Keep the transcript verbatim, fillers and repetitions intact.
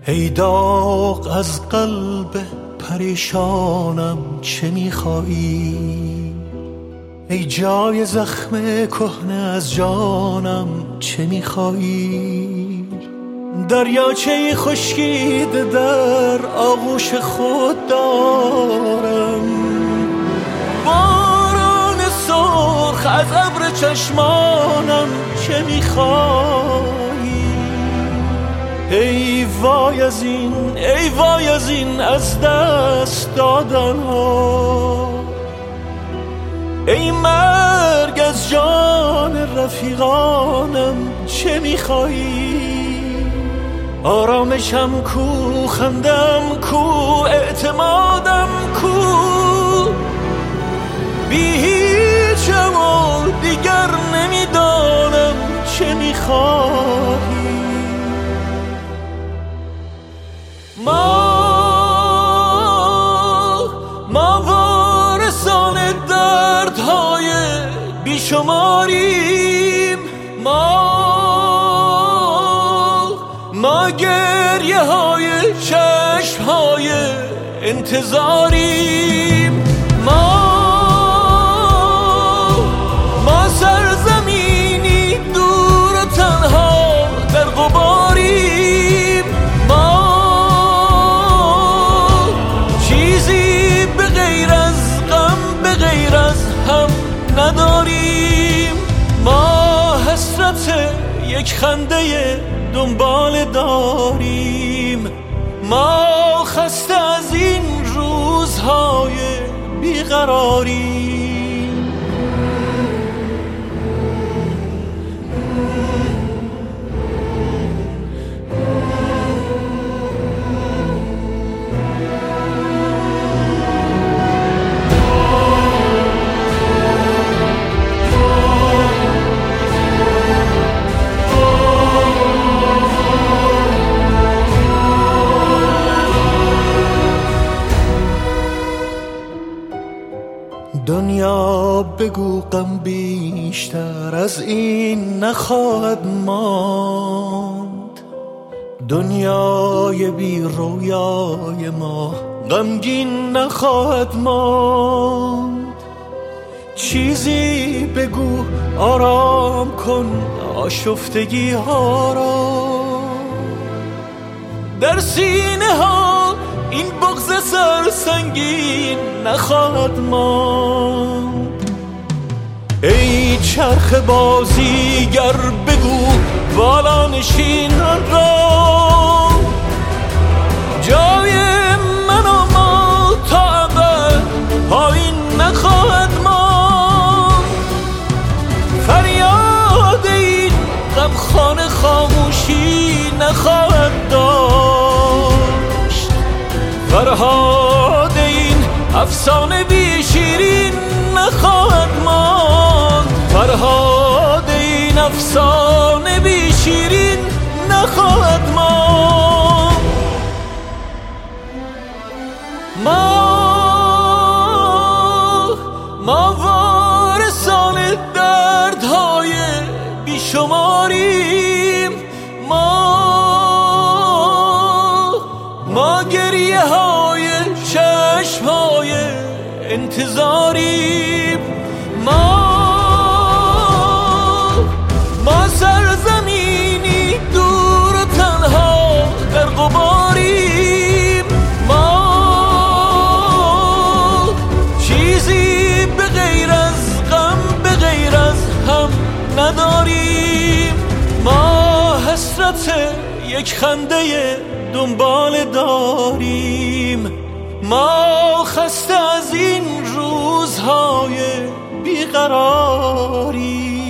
ای داغ از قلب پریشانم چه میخوایی؟ ای جای زخم کهنه از جانم چه میخوایی؟ دریاچه خشکیده در آغوش خود دارم، باران سرخ از ابر چشمانم چه میخوایی؟ ای وای از این، ای وای از این از دست دادن ها، ای مرگ از جان رفیقانم چه میخوایی؟ آرامشم کو، خندم کو، اعتمادم کو، بی هیچم و دیگر نمیدانم چه میخوایی؟ ما ما وارثان دردهای بیشماریم، ما ما گریه های چشم های انتظاریم، ما ما سرزمینی دور و تنها در غباریم، ما چیزی به غیر از غم به غیر از هم نداریم، ما حسرت یک خنده دنبال داریم، ما خسته از این روزهای بیقراریم. دنیا بگو غم بیشتر از این نخواهد ماند، دنیای بی رویای ما غمگین نخواهد ماند، چیزی بگو آرام کن آشفتگی ها را، در سینه ها این بغض سرسنگین نخواهد ماند. ای چرخ بازیگر بگو بالانشینان را، جای من و ما تا ابد پایین نخواهد ماند، فریاد این غمخانه خاموشی نخواهد داشت، فرهاد این افسانه بی شیرین نخواهد ماند، فرهاد این افسانه بی شیرین نخواهد ماند. ما ما وارثان دردهای بیشماریم، ما ما گریه های چشم های انتظاریم، ما ما سرزمینی دور و تنها در غباریم، ما چیزی به غیر از غم به غیر از هم نداریم، ما حسرت یک خنده دنبال داریم، ما خسته از این روزهای بیقراریم.